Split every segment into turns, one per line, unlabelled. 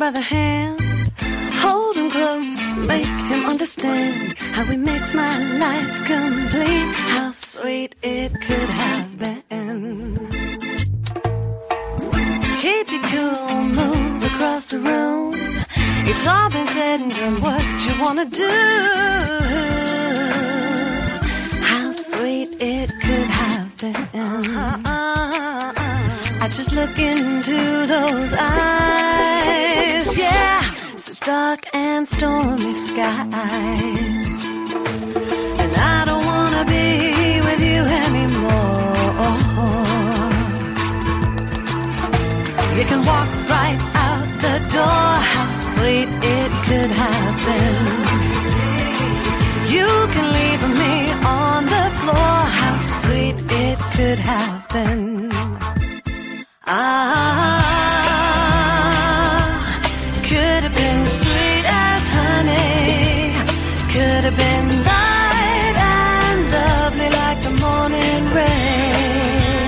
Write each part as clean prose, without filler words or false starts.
by the hand, hold him close, make him understand how he makes my life complete. How sweet it could have been. Keep you cool, move across the room. It's all been said and done, what you wanna do. How sweet it could have been. I just look into those eyes, yeah, such dark and stormy skies. And I don't wanna be with you anymore. You can walk right out the door. How sweet it could have been. You can leave me on the floor. How sweet it could have been. Could have been sweet as honey. Could have been light and lovely like the morning rain.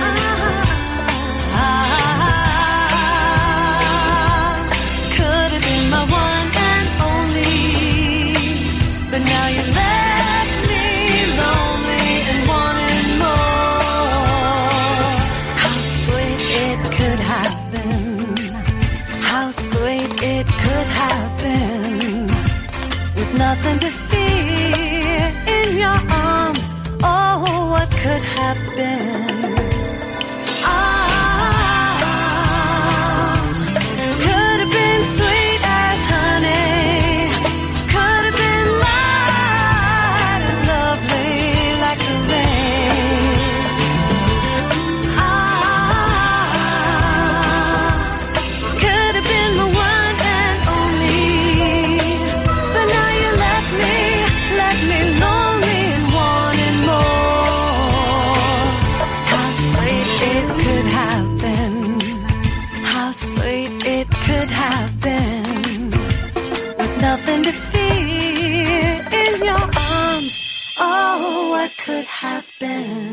Could have been my one and only. But now you left me lonely and wanting more. How sweet it could have been. How sweet it could have been. With nothing to fear in your arms. Oh, what could have been. Could have been sweet as honey. Could have been light and lovely like the rain. Could have been my one and only. But now you left me lonely and wanting more. How sweet it could have been. How sweet it could have been. With nothing to fear in your arms. Oh, what could have been.